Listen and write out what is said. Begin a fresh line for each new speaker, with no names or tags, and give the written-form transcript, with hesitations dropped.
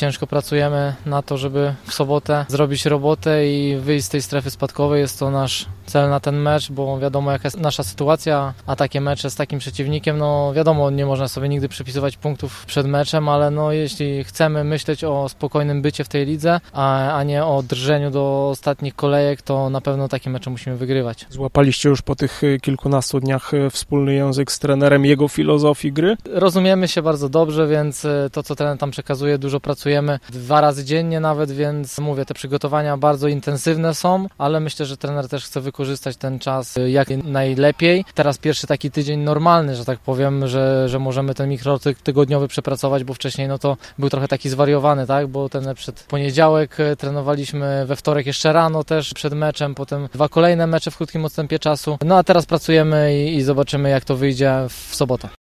ciężko pracujemy na to, żeby w sobotę zrobić robotę i wyjść z tej strefy spadkowej. Jest to nasz cel na ten mecz, bo wiadomo jaka jest nasza sytuacja, a takie mecze z takim przeciwnikiem, no wiadomo, nie można sobie nigdy przypisywać punktów przed meczem, ale no jeśli chcemy myśleć o spokojnym bycie w tej lidze, a nie o drżeniu do ostatnich kolejek, to na pewno takie mecze musimy wygrywać.
Złapaliście już po tych kilkunastu dniach wspólny język z trenerem, jego filozofii gry?
Rozumiemy się bardzo dobrze, więc to, co trener tam przekazuje, dużo pracujemy 2 razy dziennie nawet, więc mówię, te przygotowania bardzo intensywne są, ale myślę, że trener też chce wykorzystać ten czas jak najlepiej. Teraz pierwszy taki tydzień normalny, że tak powiem, że możemy ten mikrotygodniowy przepracować, bo wcześniej no to był trochę taki zwariowany, tak, bo ten przed poniedziałek trenowaliśmy, we wtorek jeszcze rano też przed meczem, potem 2 kolejne mecze w krótkim odstępie czasu. No a teraz pracujemy i zobaczymy, jak to wyjdzie w sobotę.